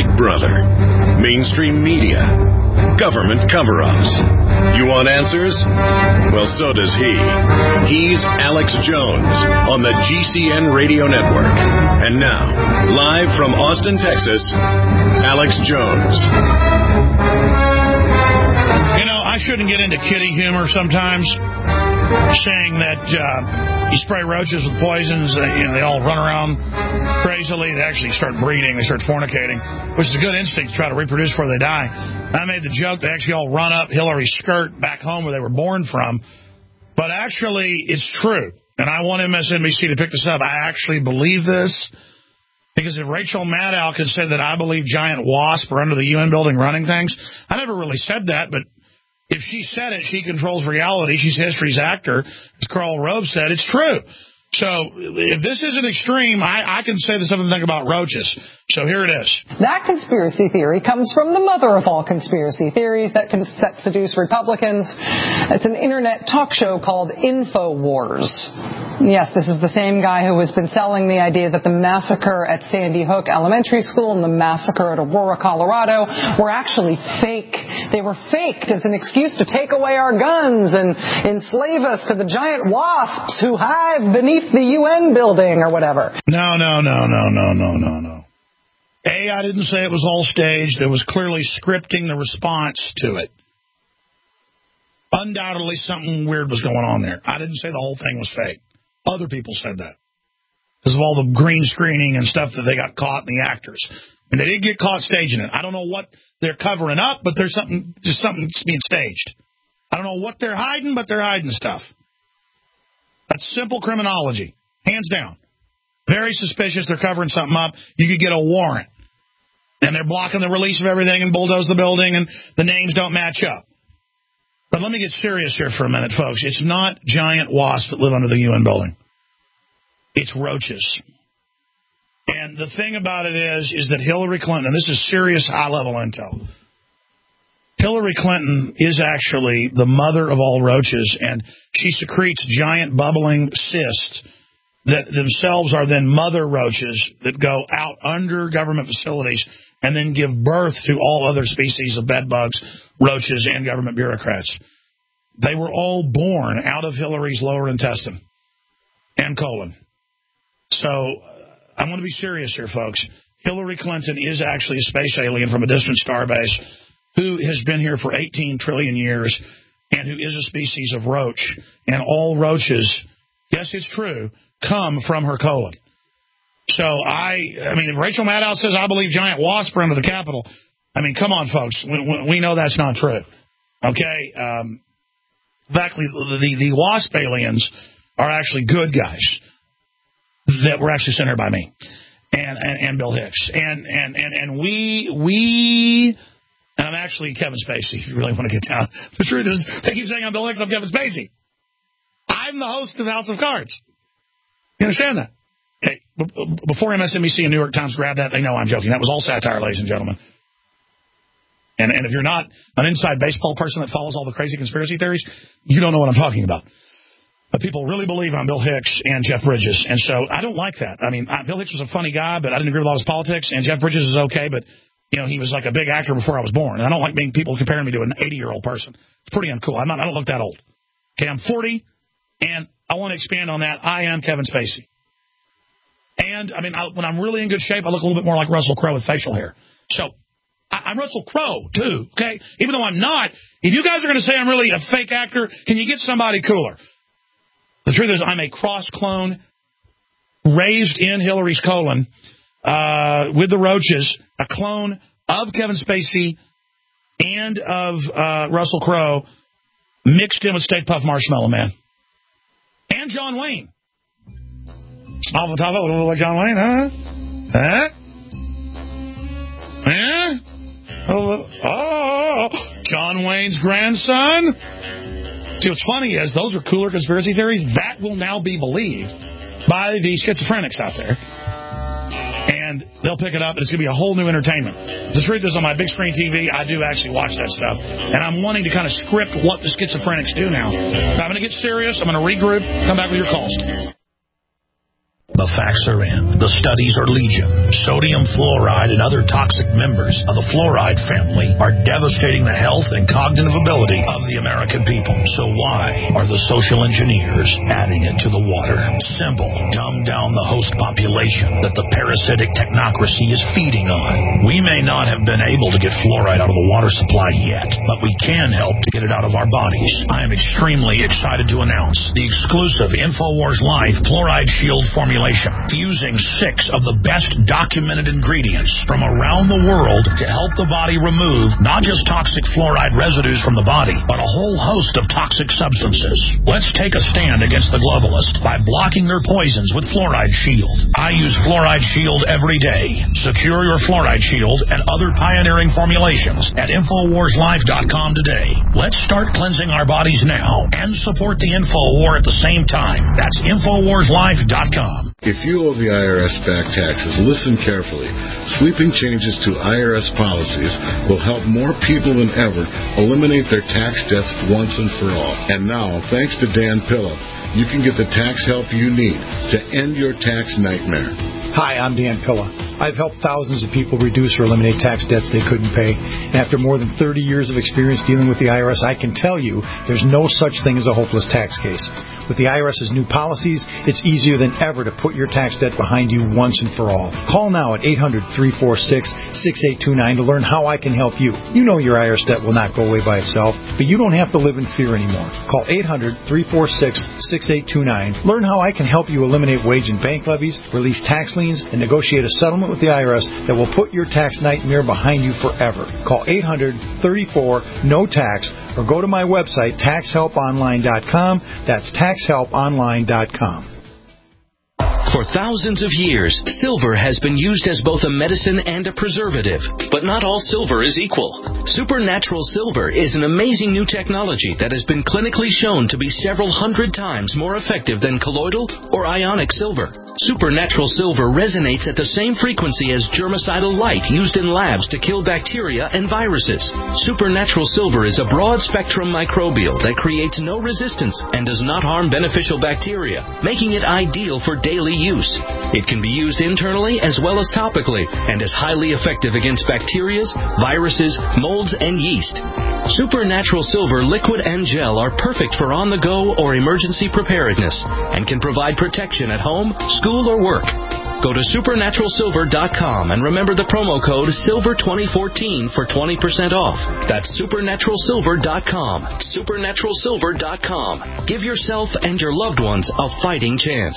Big Brother, mainstream media, government cover-ups. You want answers? Well, so does he. He's Alex Jones on the GCN Radio Network. And now, live from Austin, Texas, Alex Jones. You know, I shouldn't get into kiddie humor sometimes, saying that you spray roaches with poisons, they all run around crazily. They actually start breeding, they start fornicating, which is a good instinct to try to reproduce before they die. I made the joke they actually all run up Hillary's skirt back home where they were born from, but actually it's true, and I want MSNBC to pick this up. I actually believe this, because if Rachel Maddow could say that I believe giant wasps are under the UN building running things, I never really said that, but if she said it, she controls reality. She's history's actor. As Karl Rove said, it's true. So if this isn't extreme, I can say the same thing about roaches. So here it is. That conspiracy theory comes from the mother of all conspiracy theories that seduce Republicans. It's an internet talk show called InfoWars. Yes, this is the same guy who has been selling the idea that the massacre at Sandy Hook Elementary School and the massacre at Aurora, Colorado were actually fake. They were faked as an excuse to take away our guns and enslave us to the giant wasps who hive beneath the UN building or whatever. No. I didn't say it was all staged. There was clearly scripting the response to it. Undoubtedly something weird was going on there. I didn't say the whole thing was fake. Other people said that because of all the green screening and stuff that they got caught in the actors. And they did get caught staging it. I don't know what they're covering up, but there's something being staged. I don't know what they're hiding, but they're hiding stuff. That's simple criminology, hands down. Very suspicious. They're covering something up. You could get a warrant. And they're blocking the release of everything and bulldoze the building, and the names don't match up. But let me get serious here for a minute, folks. It's not giant wasps that live under the UN building. It's roaches. And the thing about it is that Hillary Clinton, and this is serious high-level intel, Hillary Clinton is actually the mother of all roaches, and she secretes giant bubbling cysts that themselves are then mother roaches that go out under government facilities and then give birth to all other species of bedbugs, roaches, and government bureaucrats. They were all born out of Hillary's lower intestine and colon. So I want to be serious here, folks. Hillary Clinton is actually a space alien from a distant starbase who has been here for 18 trillion years and who is a species of roach. And all roaches, yes, it's true, come from her colon. So, I mean, if Rachel Maddow says, I believe giant wasps are under the Capitol, I mean, come on, folks. We know that's not true. Okay? Actually, the wasp aliens are actually good guys that were actually sent here by me and Bill Hicks. And we and I'm actually Kevin Spacey, if you really want to get down. The truth is, they keep saying I'm Bill Hicks, I'm Kevin Spacey. I'm the host of House of Cards. You understand that? Okay, before MSNBC and New York Times grabbed that, they know I'm joking. That was all satire, ladies and gentlemen. And if you're not an inside baseball person that follows all the crazy conspiracy theories, you don't know what I'm talking about. But people really believe I'm Bill Hicks and Jeff Bridges, and so I don't like that. I mean, Bill Hicks was a funny guy, but I didn't agree with all his politics, and Jeff Bridges is okay, but he was like a big actor before I was born, and I don't like people comparing me to an 80-year-old person. It's pretty uncool. I don't look that old. Okay, I'm 40, and I want to expand on that. I am Kevin Spacey. And, I mean, when I'm really in good shape, I look a little bit more like Russell Crowe with facial hair. So, I'm Russell Crowe, too, okay? Even though I'm not, if you guys are going to say I'm really a fake actor, can you get somebody cooler? The truth is, I'm a cross-clone raised in Hillary's colon with the roaches, a clone of Kevin Spacey and of Russell Crowe mixed in with Stay Puft Marshmallow Man. And John Wayne. Off the top of it, like John Wayne, huh? Oh, John Wayne's grandson? See, what's funny is those are cooler conspiracy theories. That will now be believed by the schizophrenics out there. And they'll pick it up, and it's going to be a whole new entertainment. The truth is, on my big screen TV, I do actually watch that stuff. And I'm wanting to kind of script what the schizophrenics do now. So I'm going to get serious. I'm going to regroup. Come back with your calls. The facts are in. The studies are legion. Sodium fluoride and other toxic members of the fluoride family are devastating the health and cognitive ability of the American people. So why are the social engineers adding it to the water? Simple. Dumb down the host population that the parasitic technocracy is feeding on. We may not have been able to get fluoride out of the water supply yet, but we can help to get it out of our bodies. I am extremely excited to announce the exclusive InfoWars Life Fluoride Shield formulation, fusing 6 of the best documented ingredients from around the world to help the body remove not just toxic fluoride residues from the body, but a whole host of toxic substances. Let's take a stand against the globalists by blocking their poisons with Fluoride Shield. I use Fluoride Shield every day. Secure your Fluoride Shield and other pioneering formulations at InfoWarsLife.com today. Let's start cleansing our bodies now and support the InfoWar at the same time. That's InfoWarsLife.com. If you owe the IRS back taxes, listen carefully. Sweeping changes to IRS policies will help more people than ever eliminate their tax debts once and for all. And now, thanks to Dan Pilla, you can get the tax help you need to end your tax nightmare. Hi, I'm Dan Pilla. I've helped thousands of people reduce or eliminate tax debts they couldn't pay. And after more than 30 years of experience dealing with the IRS, I can tell you there's no such thing as a hopeless tax case. With the IRS's new policies, it's easier than ever to put your tax debt behind you once and for all. Call now at 800-346-6829 to learn how I can help you. You know your IRS debt will not go away by itself, but you don't have to live in fear anymore. Call 800-346-6829. Learn how I can help you eliminate wage and bank levies, release tax liens, and negotiate a settlement with the IRS that will put your tax nightmare behind you forever. Call 800-34-NO-TAX or go to my website, taxhelponline.com. That's taxhelponline.com. For thousands of years, silver has been used as both a medicine and a preservative. But not all silver is equal. Supernatural silver is an amazing new technology that has been clinically shown to be several hundred times more effective than colloidal or ionic silver. Supernatural silver resonates at the same frequency as germicidal light used in labs to kill bacteria and viruses. Supernatural silver is a broad-spectrum microbial that creates no resistance and does not harm beneficial bacteria, making it ideal for daily use. It can be used internally as well as topically and is highly effective against bacteria, viruses, molds, and yeast. Supernatural silver liquid and gel are perfect for on-the-go or emergency preparedness and can provide protection at home, school, or work. Go to supernaturalsilver.com and remember the promo code SILVER2014 for 20% off. That's supernaturalsilver.com. Supernaturalsilver.com. Give yourself and your loved ones a fighting chance.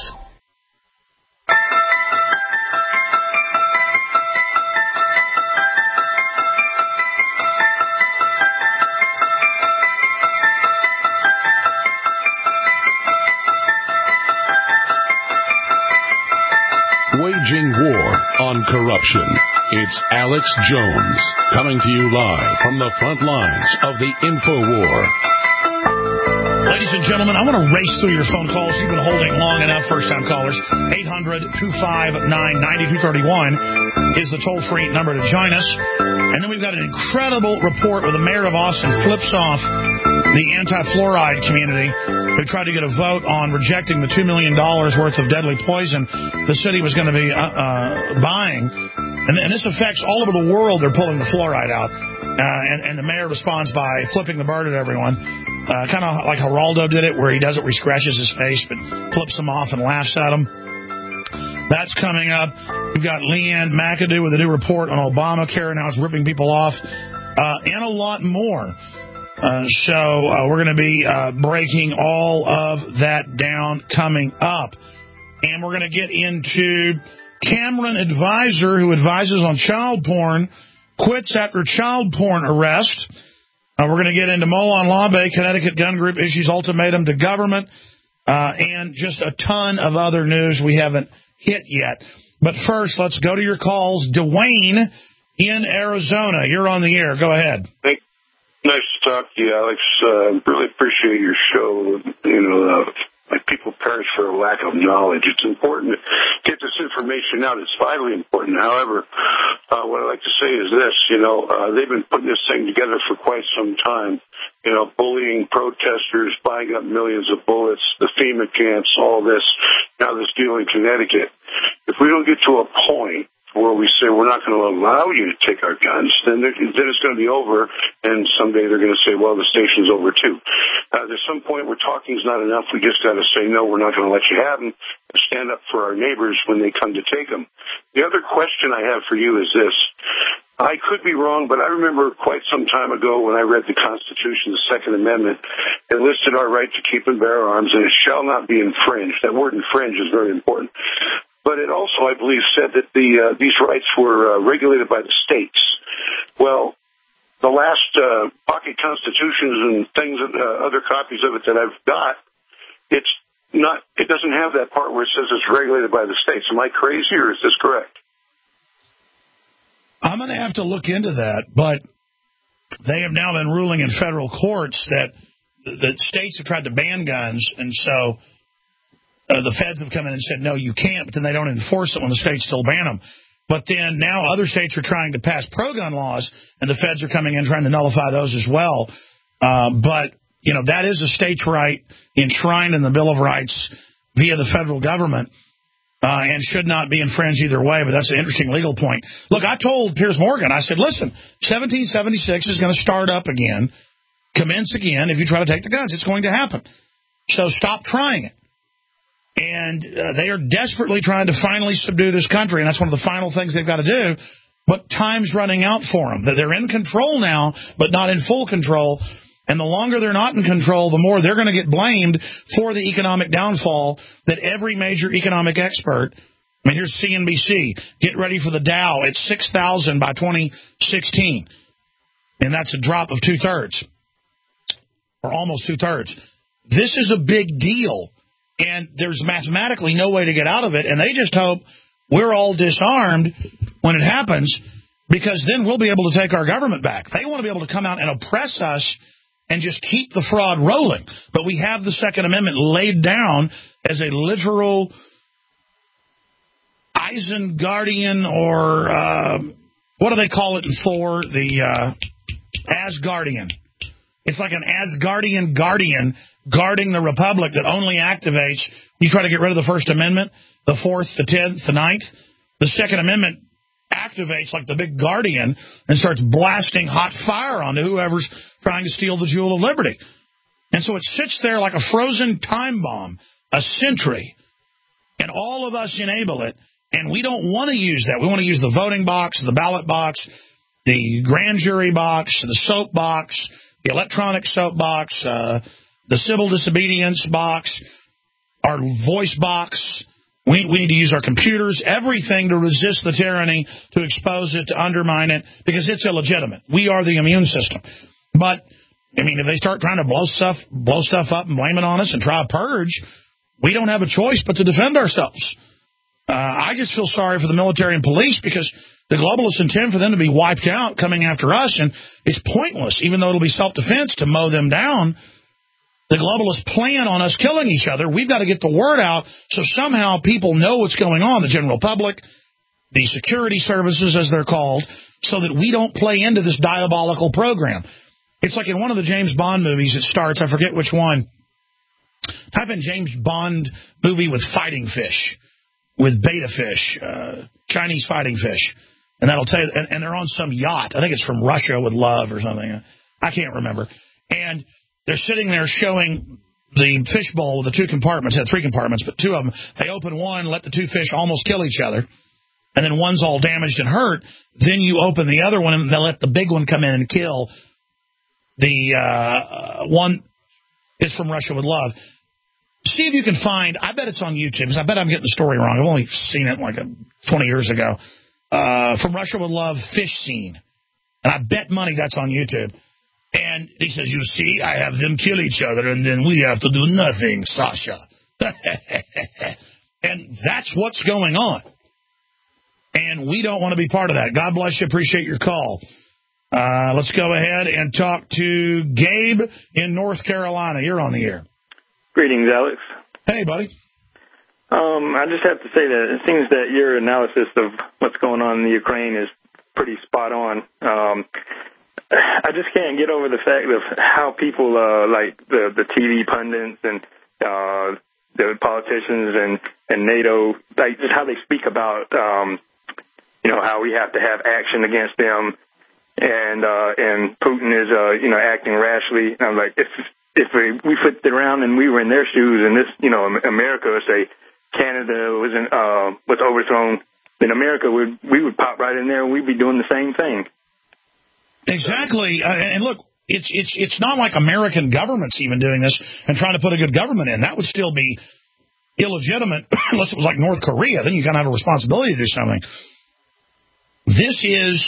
Waging war on corruption. It's Alex Jones coming to you live from the front lines of the InfoWar. Ladies and gentlemen, I want to race through your phone calls. You've been holding long enough, first-time callers. 800-259-9231 is the toll-free number to join us. And then we've got an incredible report where the mayor of Austin flips off the anti-fluoride community who tried to get a vote on rejecting the $2 million worth of deadly poison the city was going to be buying. And this affects all over the world. They're pulling the fluoride out. And the mayor responds by flipping the bird at everyone. Kind of like Geraldo did it, where he does it where he scratches his face but flips them off and laughs at them. That's coming up. We've got Leanne McAdoo with a new report on Obamacare and how it's ripping people off, and a lot more. So we're going to be breaking all of that down coming up. And we're going to get into Cameron Advisor, who advises on child porn, quits after child porn arrest. We're going to get into Molon Labe, Connecticut Gun Group issues ultimatum to government, and just a ton of other news we haven't hit yet. But first, let's go to your calls. Dwayne in Arizona, you're on the air. Go ahead. Nice to talk to you, Alex. Really appreciate your show. My people perish for a lack of knowledge. It's important to get this information out. It's vitally important. However, what I'd like to say is this, they've been putting this thing together for quite some time, bullying protesters, buying up millions of bullets, the FEMA camps, all this, now this deal in Connecticut. If we don't get to a point where we say we're not going to allow you to take our guns, then it's going to be over, and someday they're going to say, well, the station's over too. There's some point where talking is not enough. We just got to say, no, we're not going to let you have them, and stand up for our neighbors when they come to take them. The other question I have for you is this. I could be wrong, but I remember quite some time ago when I read the Constitution, the Second Amendment, it listed our right to keep and bear arms, and it shall not be infringed. That word infringe is very important. But it also, I believe, said that these rights were regulated by the states. Well, the last pocket constitutions and things, other copies of it that I've got, it doesn't have that part where it says it's regulated by the states. Am I crazy, or is this correct? I'm going to have to look into that, but they have now been ruling in federal courts that the states have tried to ban guns, and so the feds have come in and said, no, you can't, but then they don't enforce it when the states still ban them. But then now other states are trying to pass pro-gun laws, and the feds are coming in trying to nullify those as well. But, that is a state's right enshrined in the Bill of Rights via the federal government and should not be infringed either way. But that's an interesting legal point. Look, I told Piers Morgan, I said, listen, 1776 is going to start up again, commence again. If you try to take the guns, it's going to happen. So stop trying it. And they are desperately trying to finally subdue this country, and that's one of the final things they've got to do. But time's running out for them. They're in control now, but not in full control. And the longer they're not in control, the more they're going to get blamed for the economic downfall that every major economic expert, I mean, here's CNBC, get ready for the Dow at 6,000 by 2016. And that's a drop of two-thirds, or almost two-thirds. This is a big deal. And there's mathematically no way to get out of it, and they just hope we're all disarmed when it happens, because then we'll be able to take our government back. They want to be able to come out and oppress us and just keep the fraud rolling. But we have the Second Amendment laid down as a literal Eisengardian, or what do they call it in Thor? The Asgardian. It's like an Asgardian guardian guarding the Republic that only activates. You try to get rid of the First Amendment, the Fourth, the 10th, the 9th. The Second Amendment activates like the big guardian and starts blasting hot fire onto whoever's trying to steal the jewel of liberty. And so it sits there like a frozen time bomb, a sentry, and all of us enable it, and we don't want to use that. We want to use the voting box, the ballot box, the grand jury box, the soap box, the electronic soap box, the civil disobedience box, our voice box. We need to use our computers, everything to resist the tyranny, to expose it, to undermine it, because it's illegitimate. We are the immune system. But, I mean, if they start trying to blow stuff up and blame it on us and try a purge, we don't have a choice but to defend ourselves. I just feel sorry for the military and police, because the globalists intend for them to be wiped out coming after us, and it's pointless, even though it'll be self-defense, to mow them down. The globalists plan on us killing each other. We've got to get the word out so somehow people know what's going on, the general public, the security services, as they're called, so that we don't play into this diabolical program. It's like in one of the James Bond movies, it starts, I forget which one. Type in James Bond movie with fighting fish, with beta fish, Chinese fighting fish. And that'll tell you, and they're on some yacht. I think it's From Russia with Love or something. I can't remember. And they're sitting there showing the fish bowl with the two compartments. It had three compartments, but two of them. They open one, let the two fish almost kill each other, and then one's all damaged and hurt. Then you open the other one, and they let the big one come in and kill. The one is From Russia with Love. See if you can find, I bet it's on YouTube, because I bet I'm getting the story wrong. I've only seen it like 20 years ago. From Russia with Love, fish scene. And I bet money that's on YouTube. And he says, you see, I have them kill each other, and then we have to do nothing, Sasha. And that's what's going on. And we don't want to be part of that. God bless you. Appreciate your call. Let's go ahead and talk to Gabe in North Carolina. You're on the air. Greetings, Alex. Hey, buddy. I just have to say that it seems that your analysis of what's going on in the Ukraine is pretty spot on. I just can't get over the fact of how people, like the TV pundits and the politicians and NATO, like just how they speak about, how we have to have action against them, and Putin is, acting rashly. And I'm like, if we flipped it around and we were in their shoes, and this, America, say Canada was overthrown, then America we would pop right in there and we'd be doing the same thing. Exactly. And look, it's not like American government's even doing this and trying to put a good government in. That would still be illegitimate unless it was like North Korea. Then you kind of have a responsibility to do something. This is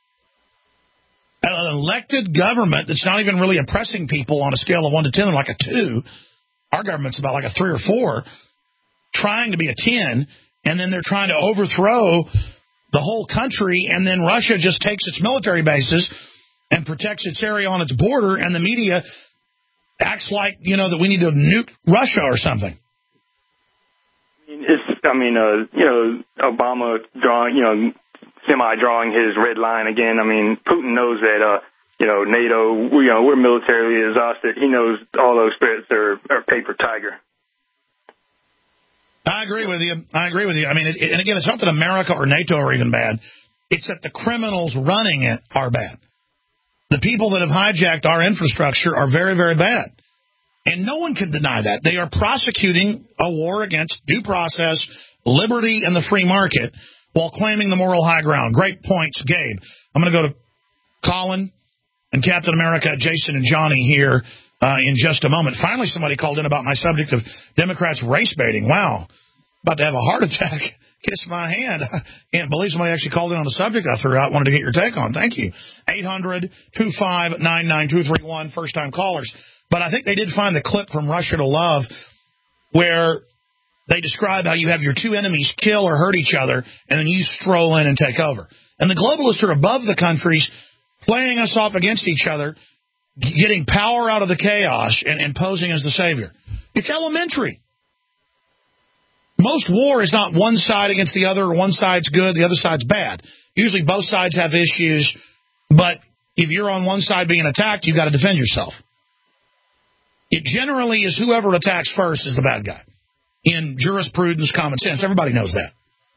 an elected government that's not even really oppressing people on a scale of 1 to 10, like a 2. Our government's about like a 3 or 4, trying to be a 10, and then they're trying to overthrow the whole country, and then Russia just takes its military bases and protects its area on its border, and the media acts like, that we need to nuke Russia or something. Obama semi-drawing his red line again. I mean, Putin knows that, NATO, we're militarily exhausted. He knows all those threats are paper tiger. I agree with you. I mean, and again, it's not that America or NATO are even bad. It's that the criminals running it are bad. The people that have hijacked our infrastructure are very, very bad. And no one can deny that. They are prosecuting a war against due process, liberty, and the free market while claiming the moral high ground. Great points, Gabe. I'm going to go to Colin and Captain America, Jason and Johnny here in just a moment. Finally, somebody called in about my subject of Democrats race baiting. Wow. About to have a heart attack. Kiss my hand. I can't believe somebody actually called in on the subject I threw out. Wanted to get your take on. Thank you. 800-259-9231, first-time callers. But I think they did find the clip from Russia to Love where they describe how you have your two enemies kill or hurt each other, and then you stroll in and take over. And the globalists are above the countries, playing us off against each other, getting power out of the chaos and posing as the savior. It's elementary. Most war is not one side against the other, or one side's good, the other side's bad. Usually both sides have issues, but if you're on one side being attacked, you've got to defend yourself. It generally is whoever attacks first is the bad guy. In jurisprudence, common sense, everybody knows that.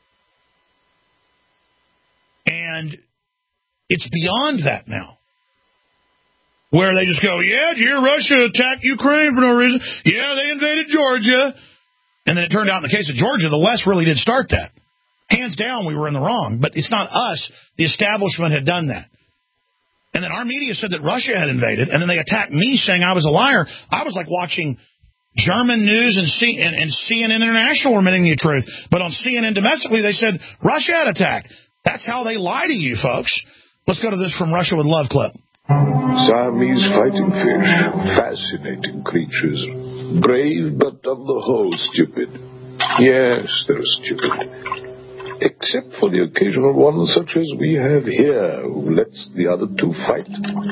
And it's beyond that now, where they just go, yeah, did you hear Russia attacked Ukraine for no reason? Yeah, they invaded Georgia. And then it turned out in the case of Georgia, the West really did start that. Hands down, we were in the wrong. But it's not us. The establishment had done that. And then our media said that Russia had invaded, and then they attacked me saying I was a liar. I was like watching German news and CNN International were admitting the truth. But on CNN domestically, they said Russia had attacked. That's how they lie to you, folks. Let's go to this from Russia with Love clip. Siamese fighting fish, fascinating creatures. Brave, but on the whole stupid. Yes, they're stupid. Except for the occasional one such as we have here, who lets the other two fight.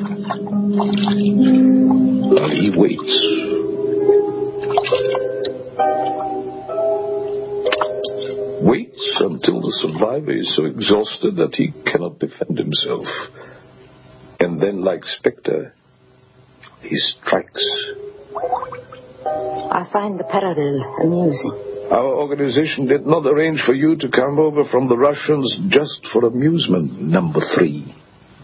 While he waits. Waits until the survivor is so exhausted that he cannot defend himself. And then, like Spectre, he strikes. I find the parallel amusing. Our organization did not arrange for you to come over from the Russians just for amusement, number 3.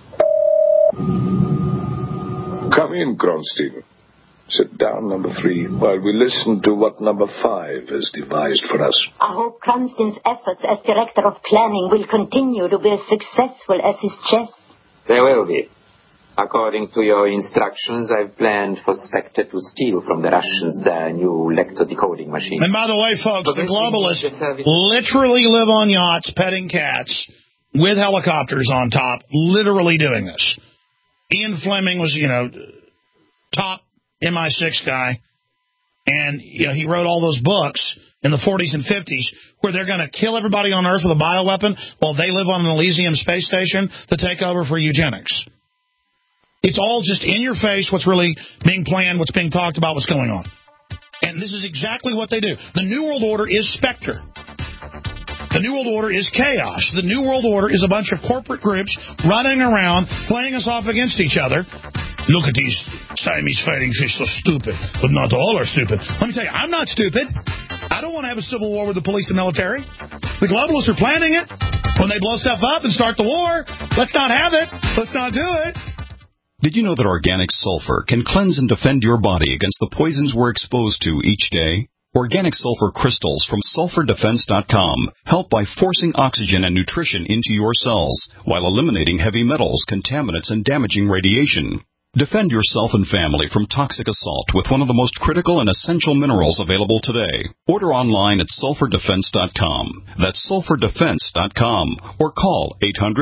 Come in, Kronstein. Sit down, number 3, while we listen to what number 5 has devised for us. I hope Kronstein's efforts as director of planning will continue to be as successful as his chess. They will be. According to your instructions, I've planned for Spectre to steal from the Russians their new lectodecoding machine. And by the way, folks, the globalists literally live on yachts, petting cats, with helicopters on top, literally doing this. Ian Fleming was, top MI6 guy, and he wrote all those books in the 40s and 50s where they're going to kill everybody on Earth with a bioweapon while they live on an Elysium space station to take over for eugenics. It's all just in your face, what's really being planned, what's being talked about, what's going on. And this is exactly what they do. The New World Order is Spectre. The New World Order is chaos. The New World Order is a bunch of corporate groups running around, playing us off against each other. Look at these Siamese fighting fish, so stupid. But not all are stupid. Let me tell you, I'm not stupid. I don't want to have a civil war with the police and military. The globalists are planning it. When they blow stuff up and start the war, let's not have it. Let's not do it. Did you know that organic sulfur can cleanse and defend your body against the poisons we're exposed to each day? Organic sulfur crystals from SulfurDefense.com help by forcing oxygen and nutrition into your cells while eliminating heavy metals, contaminants, and damaging radiation. Defend yourself and family from toxic assault with one of the most critical and essential minerals available today. Order online at SulfurDefense.com. That's SulfurDefense.com. Or call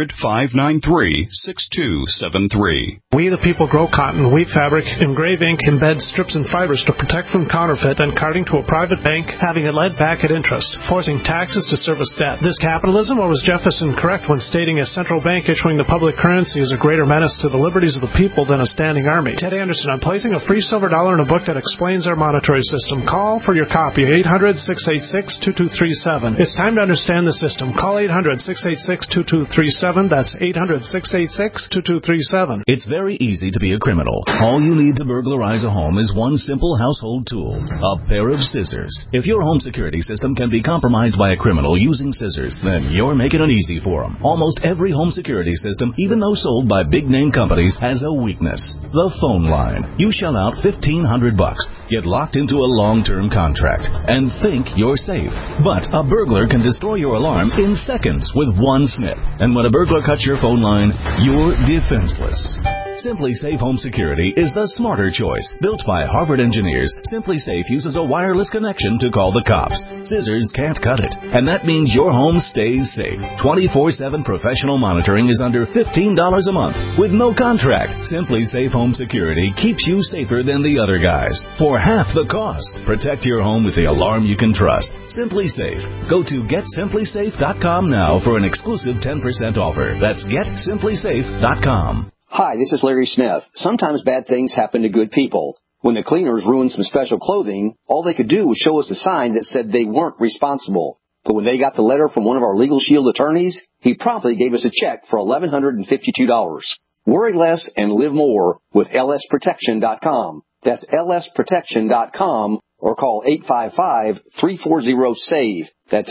800-593-6273. We the people grow cotton, weave fabric, engrave ink, embed strips and fibers to protect from counterfeit and carting to a private bank, having it led back at interest, forcing taxes to service debt. This capitalism, or was Jefferson correct when stating a central bank issuing the public currency is a greater menace to the liberties of the people than a standing army? Ted Anderson, I'm placing a free silver dollar in a book that explains our monetary system. Call for your copy, 800-686-2237. It's time to understand the system. Call 800-686-2237. That's 800-686-2237. It's very easy to be a criminal. All you need to burglarize a home is one simple household tool, a pair of scissors. If your home security system can be compromised by a criminal using scissors, then you're making it easy for them. Almost every home security system, even though sold by big-name companies, has a weakness. The phone line. You shell out $1,500, get locked into a long-term contract, and think you're safe. But a burglar can destroy your alarm in seconds with one snip. And when a burglar cuts your phone line, you're defenseless. Simply Safe Home Security is the smarter choice. Built by Harvard engineers, Simply Safe uses a wireless connection to call the cops. Scissors can't cut it, and that means your home stays safe. 24/7 professional monitoring is under $15 a month with no contract. Simply Safe Home Security keeps you safer than the other guys for half the cost. Protect your home with the alarm you can trust. Simply Safe. Go to GetSimplySafe.com now for an exclusive 10% offer. That's GetSimplySafe.com. Hi, this is Larry Smith. Sometimes bad things happen to good people. When the cleaners ruined some special clothing, all they could do was show us a sign that said they weren't responsible. But when they got the letter from one of our Legal Shield attorneys, he promptly gave us a check for $1,152. Worry less and live more with lsprotection.com. That's lsprotection.com, or call 855-340-SAVE. That's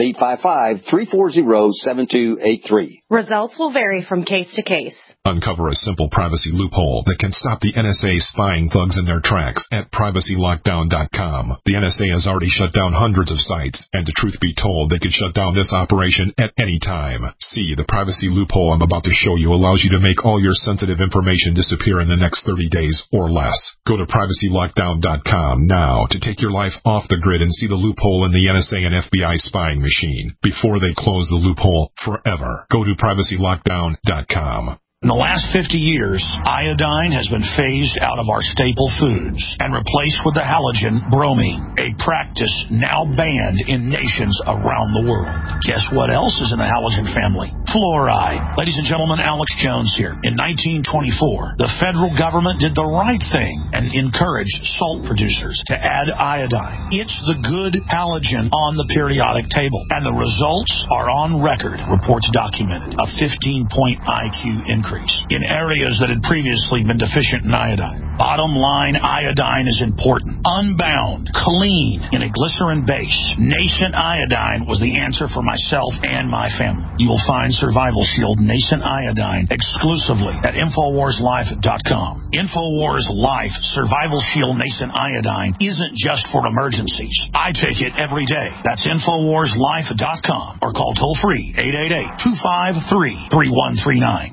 855-340-7283. Results will vary from case to case. Uncover a simple privacy loophole that can stop the NSA spying thugs in their tracks at privacylockdown.com. The NSA has already shut down hundreds of sites, and to truth be told, they could shut down this operation at any time. See, the privacy loophole I'm about to show you allows you to make all your sensitive information disappear in the next 30 days or less. Go to privacylockdown.com now to take your life off the grid and see the loophole in the NSA and FBI spying machine before they close the loophole forever. Go to privacylockdown.com. In the last 50 years, iodine has been phased out of our staple foods and replaced with the halogen bromine, a practice now banned in nations around the world. Guess what else is in the halogen family? Fluoride. Ladies and gentlemen, Alex Jones here. In 1924, the federal government did the right thing and encouraged salt producers to add iodine. It's the good halogen on the periodic table, and the results are on record. Reports documented a 15-point IQ increase in areas that had previously been deficient in iodine. Bottom line, iodine is important. Unbound, clean, in a glycerin base. Nascent iodine was the answer for myself and my family. You will find Survival Shield Nascent Iodine exclusively at InfoWarsLife.com. InfoWars Life Survival Shield Nascent Iodine isn't just for emergencies. I take it every day. That's InfoWarsLife.com, or call toll-free 888-253-3139.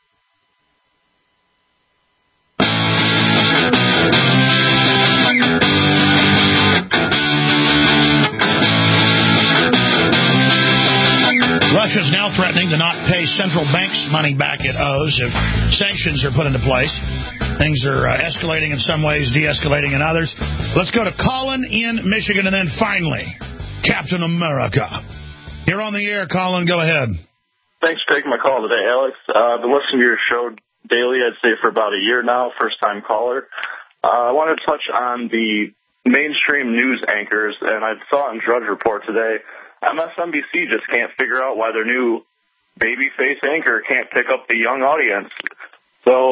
Russia's now threatening to not pay central banks money back it owes if sanctions are put into place. Things are escalating in some ways, de-escalating in others. Let's go to Colin in Michigan, and then finally, Captain America. You're on the air, Colin. Go ahead. Thanks for taking my call today, Alex. I've been listening to your show daily, I'd say, for about a year now, first-time caller. I wanted to touch on the mainstream news anchors, and I saw in Drudge Report today MSNBC just can't figure out why their new babyface anchor can't pick up the young audience. So,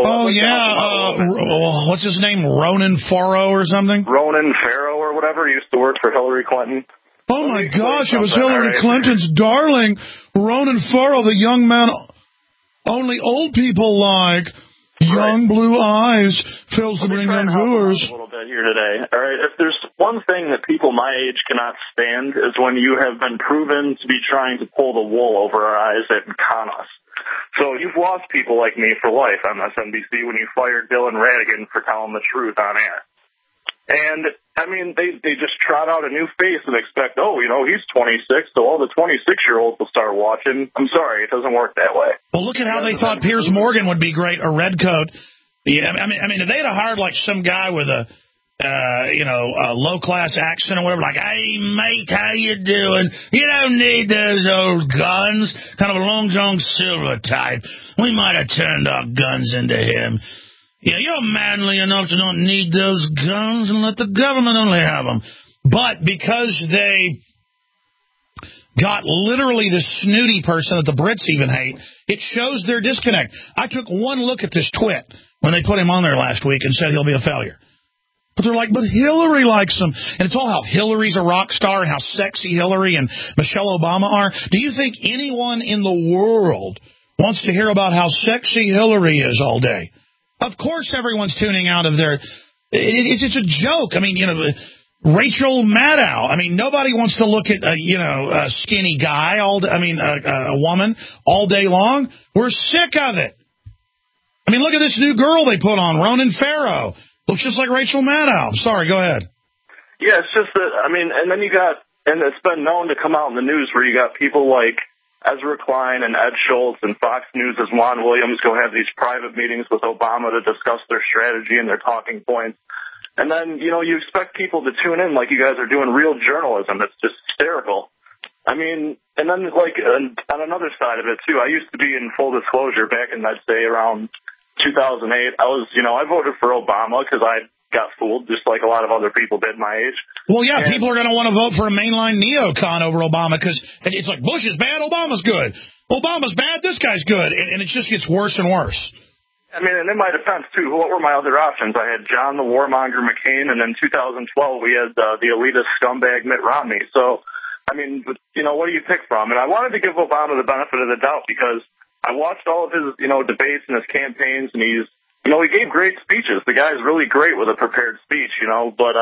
what's his name? Ronan Farrow or something? Ronan Farrow or whatever. He used to work for Hillary Clinton. Oh, my gosh, it was Hillary Clinton's darling, Ronan Farrow, the young man only old people like. Young blue eyes fills to bring in viewers. A little bit here today. All right, if there's one thing that people my age cannot stand is when you have been proven to be trying to pull the wool over our eyes and con us. So you've lost people like me for life on MSNBC when you fired Dylan Ratigan for telling the truth on air. And, I mean, they just trot out a new face and expect, he's 26, so all the 26-year-olds will start watching. I'm sorry, it doesn't work that way. Well, look at how they thought Piers Morgan would be great, a redcoat. Yeah, I mean, if they'd have hired, like, some guy with a low-class accent or whatever, like, hey, mate, how you doing? You don't need those old guns. Kind of a Long John Silver type. We might have turned our guns into him. Yeah, you're manly enough to not need those guns and let the government only have them. But because they got literally the snooty person that the Brits even hate, it shows their disconnect. I took one look at this twit when they put him on there last week and said he'll be a failure. But they're like, but Hillary likes him. And it's all how Hillary's a rock star and how sexy Hillary and Michelle Obama are. Do you think anyone in the world wants to hear about how sexy Hillary is all day? Of course everyone's tuning out of their... It's a joke. I mean, Rachel Maddow. I mean, nobody wants to look at, a skinny guy, a woman, all day long. We're sick of it. I mean, look at this new girl they put on, Ronan Farrow. Looks just like Rachel Maddow. I'm sorry, go ahead. Yeah, it's just that, and then and it's been known to come out in the news where you got people like Ezra Klein and Ed Schultz and Fox News' Juan Williams go have these private meetings with Obama to discuss their strategy and their talking points. And then, you expect people to tune in like you guys are doing real journalism. It's just hysterical. I mean, and then, on another side of it, too, I used to be in full disclosure back in, I'd say, around 2008. I voted for Obama because I got fooled, just like a lot of other people did my age. Well, yeah, people are going to want to vote for a mainline neocon over Obama because it's like Bush is bad, Obama's good. Obama's bad, this guy's good. And it just gets worse and worse. I mean, and in my defense, too, what were my other options? I had John the Warmonger McCain, and in 2012 we had the elitist scumbag Mitt Romney. So, I mean, what do you pick from? And I wanted to give Obama the benefit of the doubt because I watched all of his, debates and his campaigns, and he gave great speeches. The guy's really great with a prepared speech, but,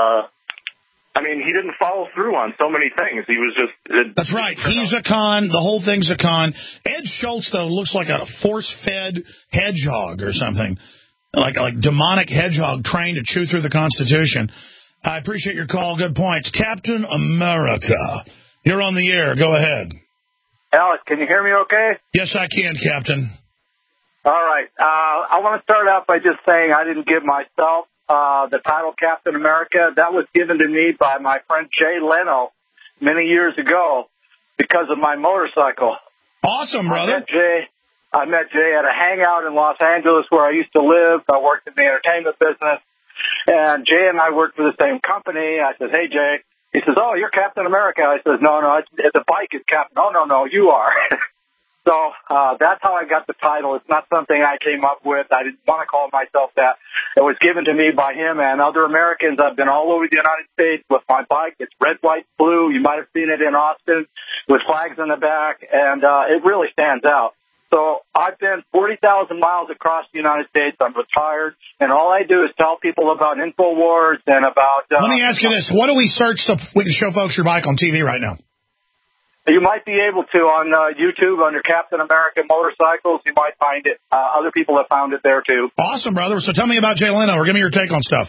he didn't follow through on so many things. He was just... That's right. He's a con. The whole thing's a con. Ed Schultz, though, looks like a force-fed hedgehog or something, like demonic hedgehog trained to chew through the Constitution. I appreciate your call. Good points. Captain America, you're on the air. Go ahead. Alex, can you hear me okay? Yes, I can, Captain. All right. I want to start out by just saying I didn't give myself the title Captain America. That was given to me by my friend Jay Leno many years ago because of my motorcycle. Awesome, brother. I met Jay at a hangout in Los Angeles where I used to live. I worked in the entertainment business. And Jay and I worked for the same company. I said, hey, Jay. He says, oh, you're Captain America. I says, no, the bike is Captain. Oh, no, you are. So that's how I got the title. It's not something I came up with. I didn't want to call myself that. It was given to me by him and other Americans. I've been all over the United States with my bike. It's red, white, blue. You might have seen it in Austin with flags in the back, and it really stands out. So I've been 40,000 miles across the United States. I'm retired, and all I do is tell people about InfoWars and about... Let me ask you this. What do we search so we can show folks your bike on TV right now? You might be able to on YouTube under Captain America Motorcycles. You might find it. Other people have found it there, too. Awesome, brother. So tell me about Jay Leno, or give me your take on stuff.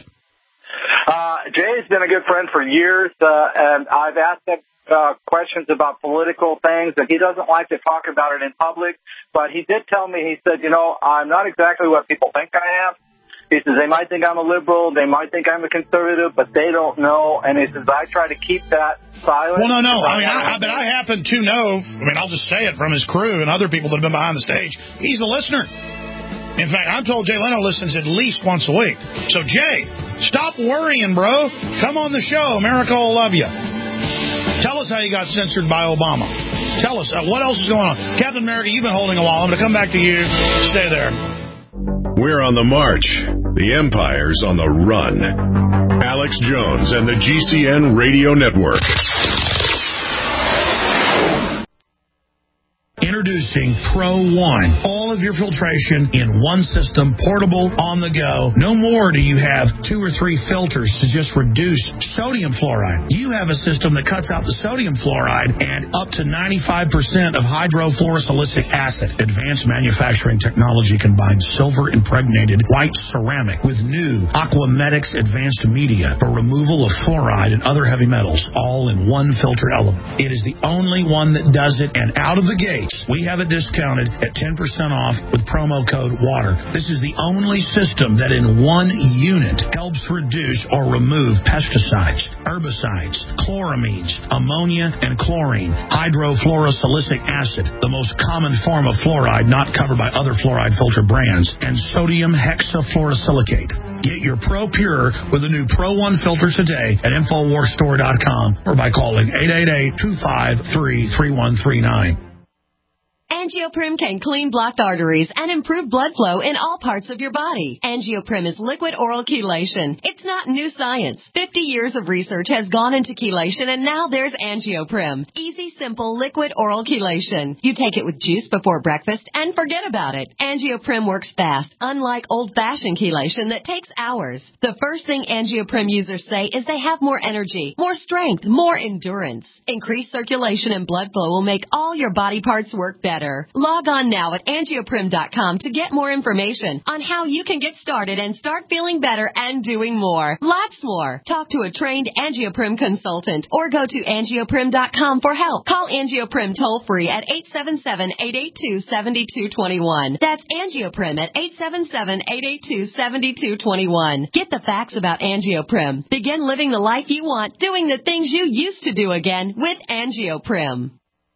Jay's been a good friend for years, and I've asked him questions about political things, and he doesn't like to talk about it in public. But he did tell me, he said, I'm not exactly what people think I am. He says, they might think I'm a liberal, they might think I'm a conservative, but they don't know. And he says, I try to keep that silent. Well, no. But I happen to know, I'll just say it from his crew and other people that have been behind the stage, he's a listener. In fact, I'm told Jay Leno listens at least once a week. So, Jay, stop worrying, bro. Come on the show. America will love you. Tell us us how you got censored by Obama. Tell us. What else is going on? Captain America, you've been holding a wall. I'm going to come back to you. Stay there. We're on the march. The Empire's on the run. Alex Jones and the GCN Radio Network. Introducing Pro One. All of your filtration in one system, portable, on the go. No more do you have 2 or 3 filters to just reduce sodium fluoride. You have a system that cuts out the sodium fluoride and up to 95% of hydrofluorosilicic acid. Advanced manufacturing technology combines silver-impregnated white ceramic with new Aquamedics advanced media for removal of fluoride and other heavy metals, all in one filter element. It is the only one that does it, and out of the gate, we have it discounted at 10% off with promo code WATER. This is the only system that in one unit helps reduce or remove pesticides, herbicides, chloramines, ammonia, and chlorine, hydrofluorosilicic acid, the most common form of fluoride not covered by other fluoride filter brands, and sodium hexafluorosilicate. Get your Pro Pure with the new Pro One filters today at InfoWarsStore.com or by calling 888-253-3139. Angioprim can clean blocked arteries and improve blood flow in all parts of your body. Angioprim is liquid oral chelation. It's not new science. 50 years of research has gone into chelation, and now there's Angioprim. Easy, simple, liquid oral chelation. You take it with juice before breakfast and forget about it. Angioprim works fast, unlike old-fashioned chelation that takes hours. The first thing Angioprim users say is they have more energy, more strength, more endurance. Increased circulation and blood flow will make all your body parts work better. Log on now at Angioprim.com to get more information on how you can get started and start feeling better and doing more. Lots more. Talk to a trained Angioprim consultant or go to Angioprim.com for help. Call Angioprim toll-free at 877-882-7221. That's Angioprim at 877-882-7221. Get the facts about Angioprim. Begin living the life you want, doing the things you used to do again with Angioprim.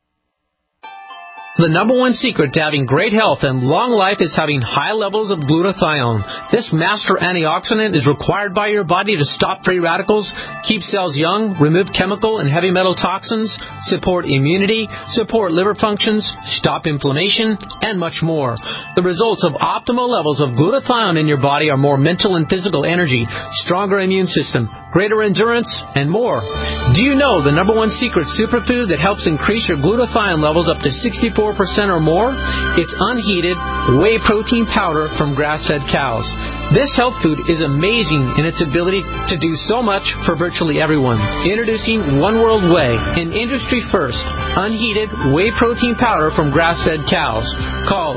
The number one secret to having great health and long life is having high levels of glutathione. This master antioxidant is required by your body to stop free radicals, keep cells young, remove chemical and heavy metal toxins, support immunity, support liver functions, stop inflammation, and much more. The results of optimal levels of glutathione in your body are more mental and physical energy, stronger immune system, greater endurance, and more. Do you know the number one secret superfood that helps increase your glutathione levels up to 64% or more? It's unheated whey protein powder from grass-fed cows. This health food is amazing in its ability to do so much for virtually everyone. Introducing One World Whey, an industry first, unheated whey protein powder from grass-fed cows. Call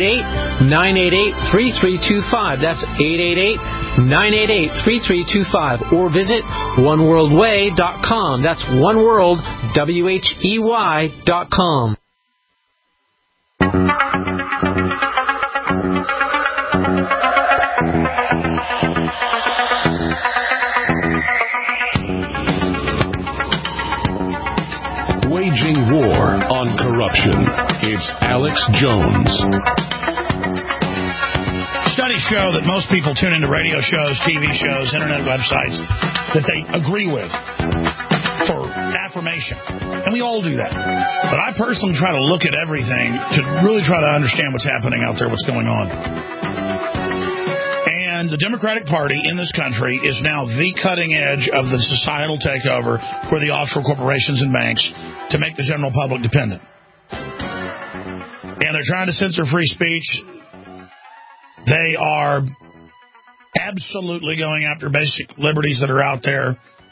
888-988-3325. That's 888-988-3325. Or visit oneworldwhey.com. That's oneworld, WHEY.com. Waging war on corruption. It's Alex Jones. Studies show that most people tune into radio shows, TV shows, internet websites that they agree with for affirmation. And we all do that. But I personally try to look at everything to really try to understand what's happening out there, what's going on. And the Democratic Party in this country is now the cutting edge of the societal takeover for the offshore corporations and banks to make the general public dependent. And they're trying to censor free speech. They are absolutely going after basic liberties that are out there.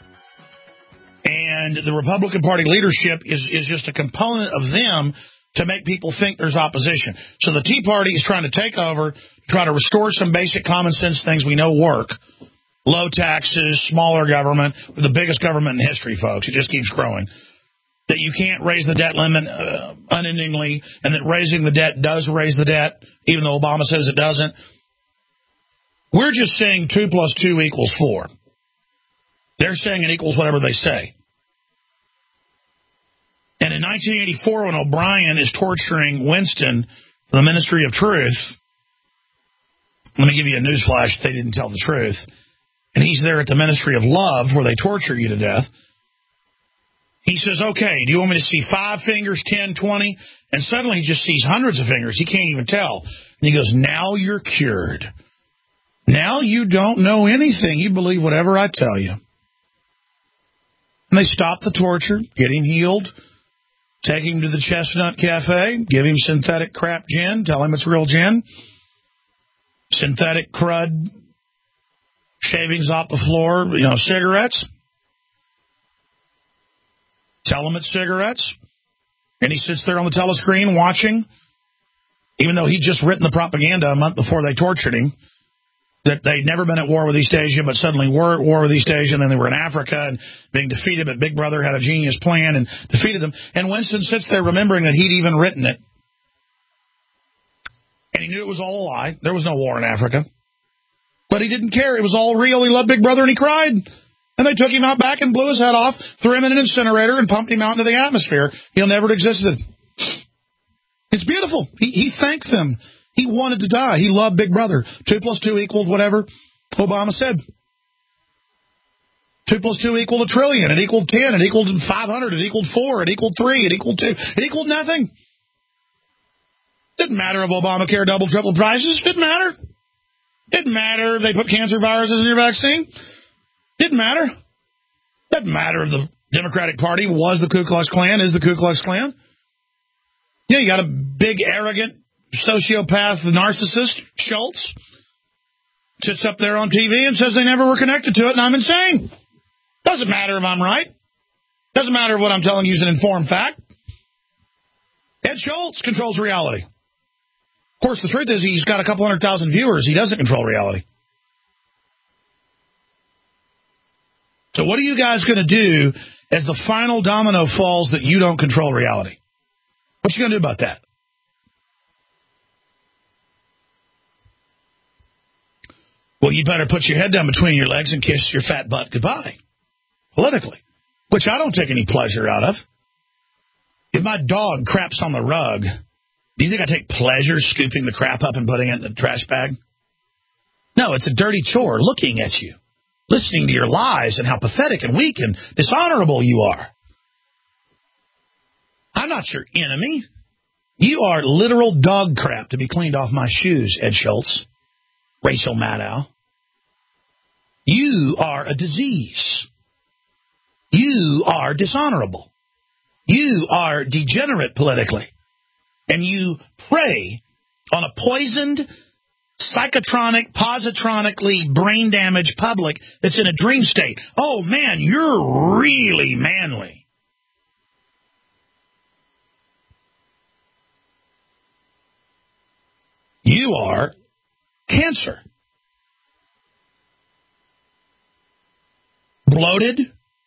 And the Republican Party leadership is just a component of them to make people think there's opposition. So the Tea Party is trying to take over, try to restore some basic common sense things we know work. Low taxes, smaller government, the biggest government in history, folks. It just keeps growing. That you can't raise the debt limit unendingly, and that raising the debt does raise the debt, even though Obama says it doesn't. We're just saying 2 + 2 = 4. They're saying it equals whatever they say. And in 1984, when O'Brien is torturing Winston for the Ministry of Truth, let me give you a newsflash, they didn't tell the truth. And he's there at the Ministry of Love, where they torture you to death. He says, okay, do you want me to see 5 fingers, 10, 20? And suddenly he just sees hundreds of fingers. He can't even tell. And he goes, now you're cured. Now you don't know anything. You believe whatever I tell you. And they stop the torture, get him healed, take him to the Chestnut Cafe, give him synthetic crap gin, tell him it's real gin, synthetic crud, shavings off the floor, cigarettes. Tell him it's cigarettes. And he sits there on the telescreen watching, even though he'd just written the propaganda a month before they tortured him, that they'd never been at war with East Asia, but suddenly were at war with East Asia, and then they were in Africa and being defeated, but Big Brother had a genius plan and defeated them. And Winston sits there remembering that he'd even written it. And he knew it was all a lie. There was no war in Africa. But he didn't care. It was all real. He loved Big Brother, and he cried. And they took him out back and blew his head off, threw him in an incinerator, and pumped him out into the atmosphere. He'll never have existed. It's beautiful. He thanked them. He wanted to die. He loved Big Brother. 2 + 2 equaled whatever Obama said. 2 + 2 equaled $1 trillion. It equaled 10. It equaled 500. It equaled 4. It equaled 3. It equaled 2. It equaled nothing. Didn't matter if Obamacare double, triple prices. Didn't matter. Didn't matter if they put cancer viruses in your vaccine. Didn't matter. Didn't matter if the Democratic Party was the Ku Klux Klan, is the Ku Klux Klan. Yeah, you got a big, arrogant, sociopath, narcissist, Schultz, sits up there on TV and says they never were connected to it, and I'm insane. Doesn't matter if I'm right. Doesn't matter if what I'm telling you is an informed fact. Ed Schultz controls reality. Of course, the truth is he's got a couple 100,000 viewers. He doesn't control reality. So what are you guys going to do as the final domino falls that you don't control reality? What you going to do about that? Well, you better put your head down between your legs and kiss your fat butt goodbye, politically, which I don't take any pleasure out of. If my dog craps on the rug, do you think I take pleasure scooping the crap up and putting it in the trash bag? No, it's a dirty chore looking at you, listening to your lies and how pathetic and weak and dishonorable you are. I'm not your enemy. You are literal dog crap to be cleaned off my shoes, Ed Schultz, Rachel Maddow. You are a disease. You are dishonorable. You are degenerate politically. And you prey on a poisoned, psychotronic, positronically brain-damaged public that's in a dream state. Oh, man, you're really manly. You are cancer. Bloated,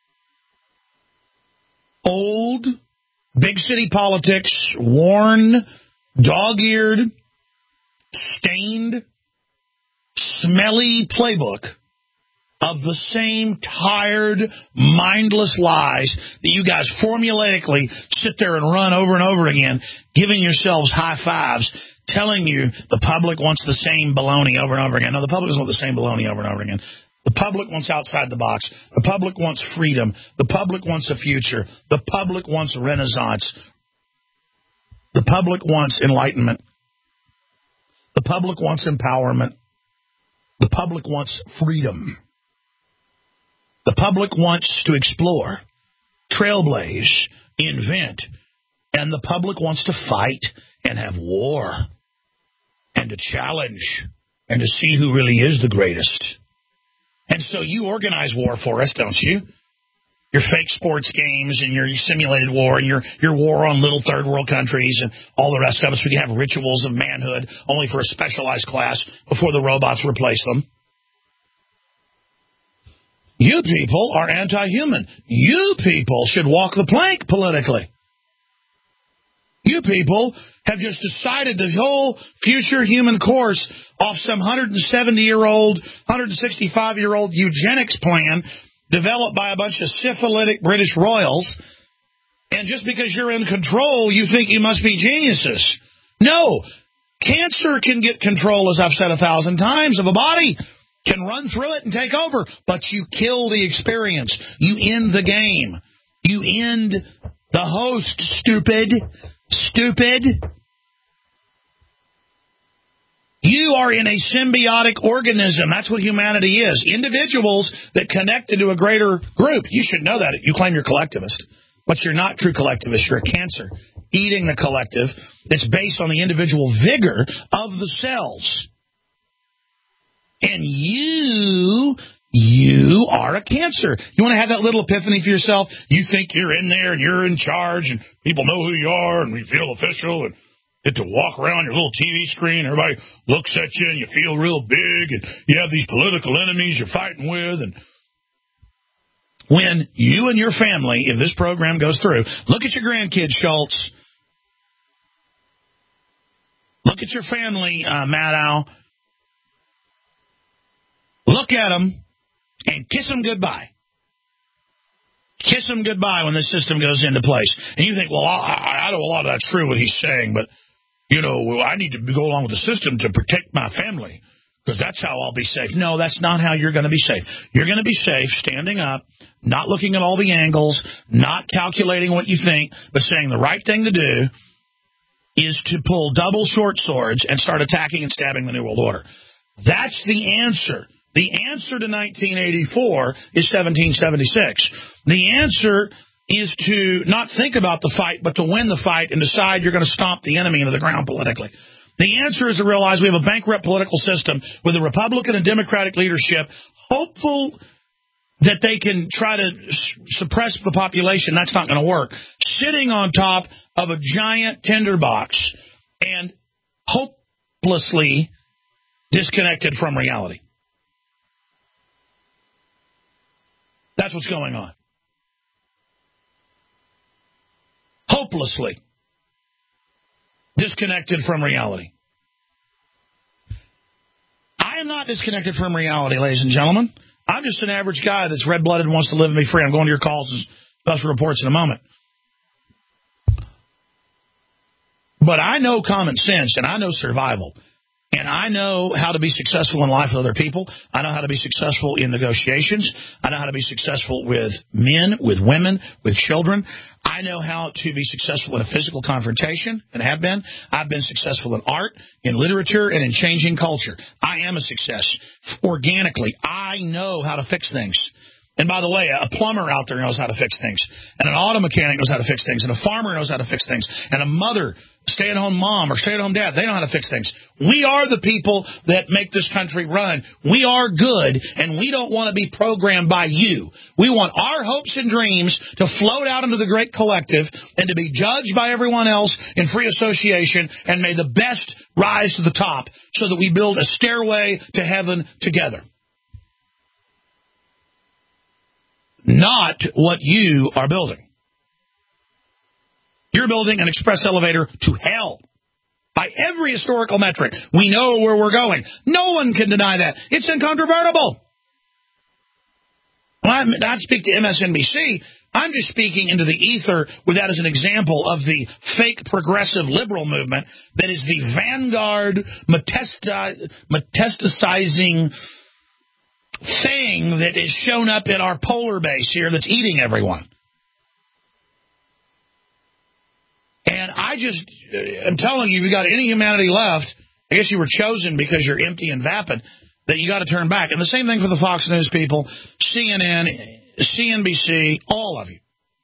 old, big city politics, worn, dog-eared, stained, smelly playbook of the same tired, mindless lies that you guys formulaically sit there and run over and over again, giving yourselves high fives, telling you the public wants the same baloney over and over again. No, the public doesn't want the same baloney over and over again. The public wants outside the box. The public wants freedom. The public wants a future. The public wants renaissance. The public wants enlightenment. The public wants empowerment. The public wants freedom. The public wants to explore, trailblaze, invent, and the public wants to fight and have war and to challenge and to see who really is the greatest. And so you organize war for us, don't you? Your fake sports games and your simulated war and your war on little third world countries and all the rest of us. We can have rituals of manhood only for a specialized class before the robots replace them. You people are anti-human. You people should walk the plank politically. You people have just decided the whole future human course off some 170-year-old, 165-year-old eugenics plan developed by a bunch of syphilitic British royals. And just because you're in control, you think you must be geniuses. No. Cancer can get control, as I've said 1,000 times, of a body. Can run through it and take over. But you kill the experience. You end the game. You end the host, stupid. Stupid. You are in a symbiotic organism. That's what humanity is. Individuals that connect into a greater group. You should know that. You claim you're collectivist. But you're not true collectivist. You're a cancer eating the collective that's based on the individual vigor of the cells. And you are a cancer. You want to have that little epiphany for yourself? You think you're in there and you're in charge and people know who you are and we feel official and get to walk around your little TV screen. Everybody looks at you and you feel real big and you have these political enemies you're fighting with. And when you and your family, if this program goes through, look at your grandkids, Schultz. Look at your family, Maddow. Look at them and kiss them goodbye. Kiss them goodbye when this system goes into place. And you think, well, I know a lot of that's true what he's saying, but, you know, I need to go along with the system to protect my family because that's how I'll be safe. No, that's not how you're going to be safe. You're going to be safe standing up, not looking at all the angles, not calculating what you think, but saying the right thing to do is to pull double short swords and start attacking and stabbing the New World Order. That's the answer. The answer to 1984 is 1776. The answer is to not think about the fight, but to win the fight and decide you're going to stomp the enemy into the ground politically. The answer is to realize we have a bankrupt political system with a Republican and Democratic leadership, hopeful that they can try to suppress the population. That's not going to work. Sitting on top of a giant tinderbox and hopelessly disconnected from reality. That's what's going on. Hopelessly disconnected from reality. I am not disconnected from reality, ladies and gentlemen. I'm just an average guy that's red-blooded and wants to live and be free. I'm going to your calls and special reports in a moment. But I know common sense, and I know survival. And I know how to be successful in life with other people. I know how to be successful in negotiations. I know how to be successful with men, with women, with children. I know how to be successful in a physical confrontation, and have been. I've been successful in art, in literature, and in changing culture. I am a success. Organically, I know how to fix things. And by the way, a plumber out there knows how to fix things. And an auto mechanic knows how to fix things. And a farmer knows how to fix things. And a mother, stay-at-home mom or stay-at-home dad, they know how to fix things. We are the people that make this country run. We are good, and we don't want to be programmed by you. We want our hopes and dreams to float out into the great collective and to be judged by everyone else in free association, and may the best rise to the top so that we build a stairway to heaven together. Not what you are building. You're building an express elevator to hell. By every historical metric, we know where we're going. No one can deny that. It's incontrovertible. When I speak to MSNBC, I'm just speaking into the ether with that as an example of the fake progressive liberal movement that is the vanguard metastasizing thing that is shown up in our polar base here that's eating everyone. And I'm telling you, if you got any humanity left, I guess you were chosen because you're empty and vapid, that you got to turn back. And the same thing for the Fox News people, CNN, CNBC, all of you.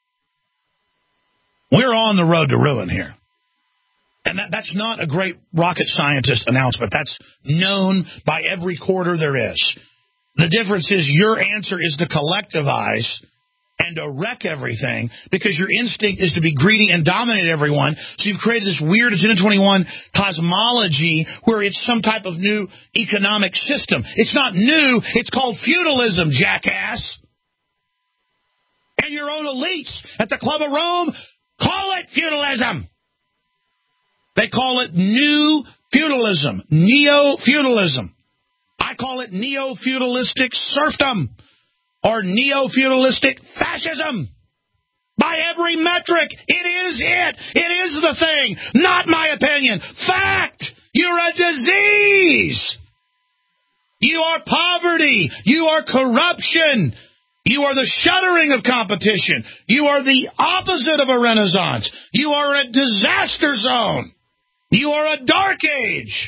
We're on the road to ruin here. And that's not a great rocket scientist announcement. That's known by every quarter there is. The difference is your answer is to collectivize and to wreck everything because your instinct is to be greedy and dominate everyone. So you've created this weird Agenda 21 cosmology where it's some type of new economic system. It's not new. It's called feudalism, jackass. And your own elites at the Club of Rome call it feudalism. They call it new feudalism, neo-feudalism. I call it neo-feudalistic serfdom or neo-feudalistic fascism. By every metric, it is it. It is the thing. Not my opinion. Fact. You're a disease. You are poverty. You are corruption. You are the shuttering of competition. You are the opposite of a renaissance. You are a disaster zone. You are a dark age.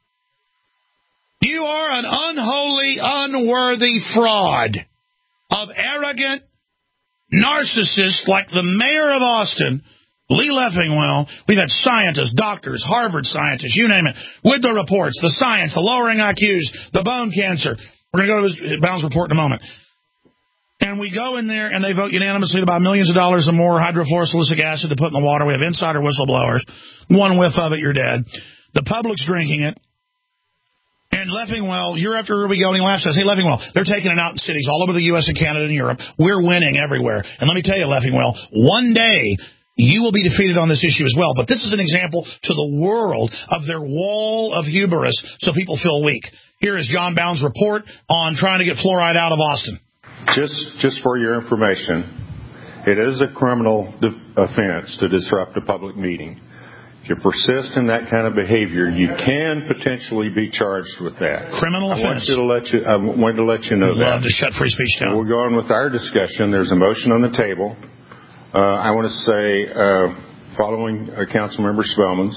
You are an unholy, unworthy fraud of arrogant narcissists like the mayor of Austin, Lee Leffingwell. We've had scientists, doctors, Harvard scientists, you name it, with the reports, the science, the lowering IQs, the bone cancer. We're going to go to his Bounds report in a moment. And we go in there, and they vote unanimously to buy millions of dollars or more hydrofluorosilicic acid to put in the water. We have insider whistleblowers. One whiff of it, you're dead. The public's drinking it. And Leffingwell, year after year we go, and he laughs at us. Hey, Leffingwell, they're taking it out in cities all over the U.S. and Canada and Europe. We're winning everywhere. And let me tell you, Leffingwell, one day you will be defeated on this issue as well. But this is an example to the world of their wall of hubris so people feel weak. Here is John Bounds' report on trying to get fluoride out of Austin. Just for your information, it is a criminal offense to disrupt a public meeting. If you persist in that kind of behavior, you can potentially be charged with that. Criminal offense. I wanted to let you know that. Love to shut free speech down. We'll go on with our discussion. There's a motion on the table. I want to say, following Councilmember Spellman's,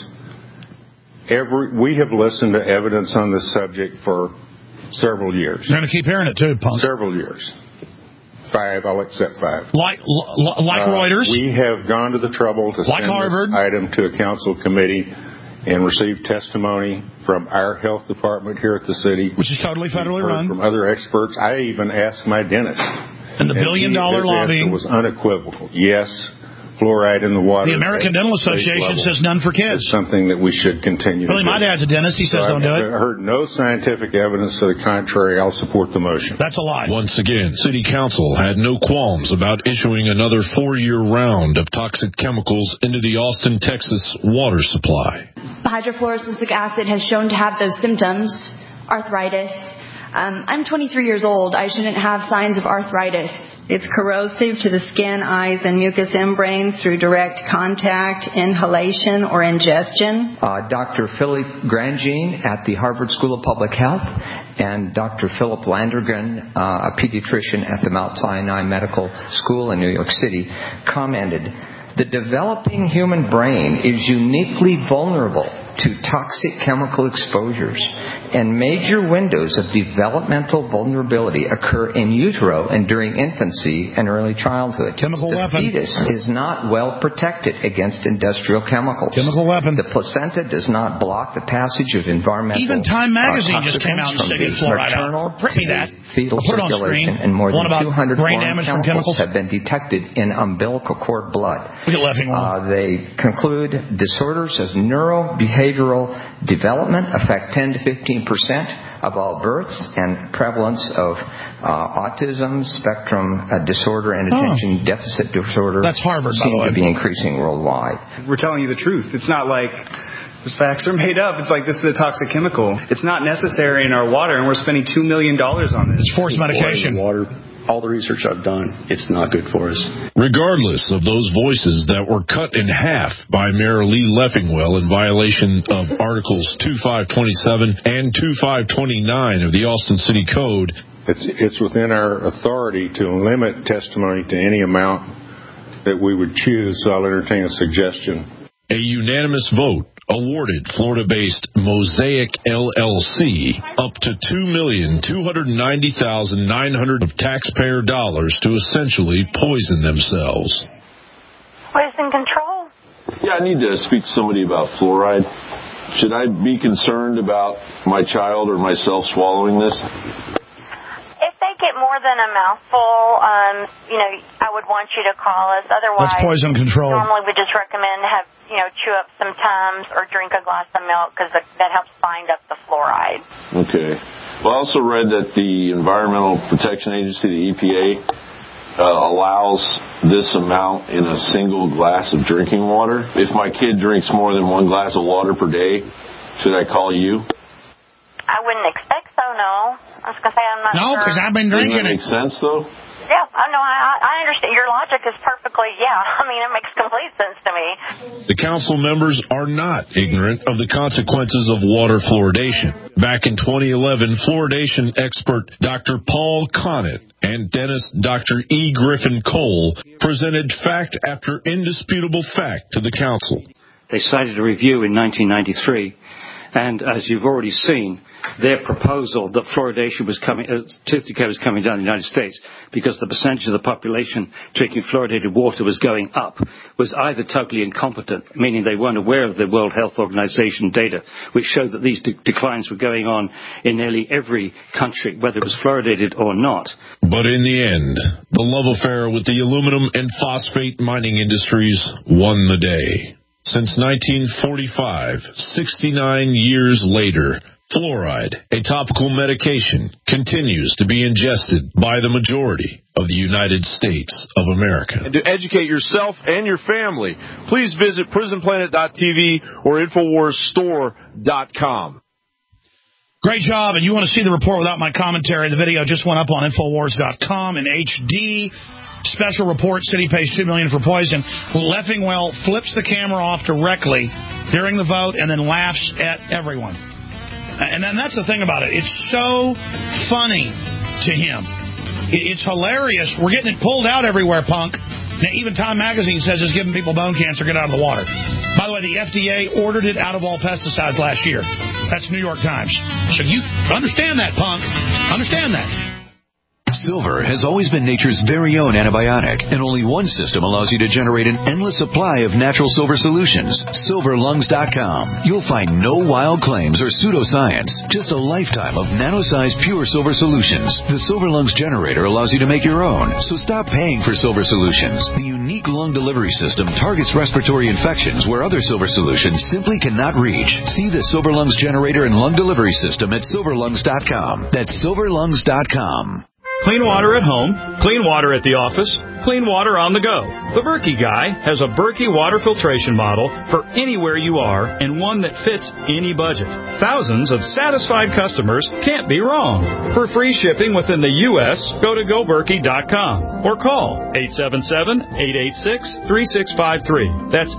we have listened to evidence on this subject for several years. You're going to keep hearing it too, punk. Several years. 5, I'll accept 5. Like Reuters? We have gone to the trouble to send Harvard. This item to a council committee and receive testimony from our health department here at the city. Which is totally federally run. From other experts. I even asked my dentist. And the billion-dollar lobbying. It was unequivocal. Yes, fluoride in the water. The American Dental Association says none for kids. It's something that we should continue to do. My dad's a dentist. He says don't do it. I've heard no scientific evidence to the contrary. I'll support the motion. That's a lie. Once again, City Council had no qualms about issuing another 4-year round of toxic chemicals into the Austin, Texas water supply. Hydrofluorosilicic acid has shown to have those symptoms, arthritis. I'm 23 years old. I shouldn't have signs of arthritis. It's corrosive to the skin, eyes, and mucous membranes through direct contact, inhalation, or ingestion. Dr. Philip Grandjean at the Harvard School of Public Health and Dr. Philip Landergan, a pediatrician at the Mount Sinai Medical School in New York City, commented, "The developing human brain is uniquely vulnerable to toxic chemical exposures, and major windows of developmental vulnerability occur in utero and during infancy and early childhood. The fetus is not well protected against industrial chemicals. The placenta does not block the passage of environmental Even Time Magazine just came out and said fluoride out. Print me that. Fetal I'll put it on screen. And more than 200 brain damage from chemicals have been detected in umbilical cord blood. They conclude disorders of neurobehavioral development affect 10 to 15% of all births, and prevalence of autism spectrum disorder and attention deficit disorder That's Harvard, by the seem way. to be increasing worldwide. We're telling you the truth. It's not like the facts are made up. It's like this is a toxic chemical. It's not necessary in our water, and we're spending $2 million on this. It's forced medication. Water. All the research I've done, it's not good for us. Regardless of those voices that were cut in half by Mayor Lee Leffingwell in violation of Articles 2527 and 2529 of the Austin City Code, it's within our authority to limit testimony to any amount that we would choose, so I'll entertain a suggestion. A unanimous vote awarded Florida-based Mosaic LLC up to $2,290,900 of taxpayer dollars to essentially poison themselves. Poison control? Yeah, I need to speak to somebody about fluoride. Should I be concerned about my child or myself swallowing this? If they get more than a mouthful, I would want you to call us. Otherwise, that's poison control. Normally we just recommend chew up some Tums or drink a glass of milk because that helps bind up the fluoride. Okay. Well, I also read that the Environmental Protection Agency, the EPA, allows this amount in a single glass of drinking water. If my kid drinks more than one glass of water per day, should I call you? I wouldn't expect so, no. I was going to say I'm not sure. No, because I've been drinking it. Doesn't that make sense, though? Yeah, I understand. Your logic is perfectly, it makes complete sense to me. The council members are not ignorant of the consequences of water fluoridation. Back in 2011, fluoridation expert Dr. Paul Connett and dentist Dr. E. Griffin Cole presented fact after indisputable fact to the council. They cited a review in 1993, and as you've already seen, their proposal that fluoridation was tooth decay was coming down in the United States because the percentage of the population drinking fluoridated water was going up was either totally incompetent, meaning they weren't aware of the World Health Organization data, which showed that these declines were going on in nearly every country, whether it was fluoridated or not. But in the end, the love affair with the aluminum and phosphate mining industries won the day. Since 1945, 69 years later, fluoride, a topical medication, continues to be ingested by the majority of the United States of America. And to educate yourself and your family, please visit prisonplanet.tv or InfoWarsStore.com. Great job, and you want to see the report without my commentary, the video just went up on InfoWars.com in HD. Special report, city pays $2 million for poison. Leffingwell flips the camera off directly during the vote and then laughs at everyone. And then that's the thing about it. It's so funny to him. It's hilarious. We're getting it pulled out everywhere, punk. Now, even Time Magazine says it's giving people bone cancer. Get out of the water. By the way, the FDA ordered it out of all pesticides last year. That's New York Times. So you understand that, punk. Understand that. Silver has always been nature's very own antibiotic, and only one system allows you to generate an endless supply of natural silver solutions. SilverLungs.com. You'll find no wild claims or pseudoscience, just a lifetime of nano-sized pure silver solutions. The Silver Lungs generator allows you to make your own, so stop paying for silver solutions. The unique lung delivery system targets respiratory infections where other silver solutions simply cannot reach. See the Silver Lungs generator and lung delivery system at SilverLungs.com. That's SilverLungs.com. Clean water at home, clean water at the office, clean water on the go. The Berkey Guy has a Berkey water filtration model for anywhere you are and one that fits any budget. Thousands of satisfied customers can't be wrong. For free shipping within the U.S., go to GoBerkey.com or call 877-886-3653. That's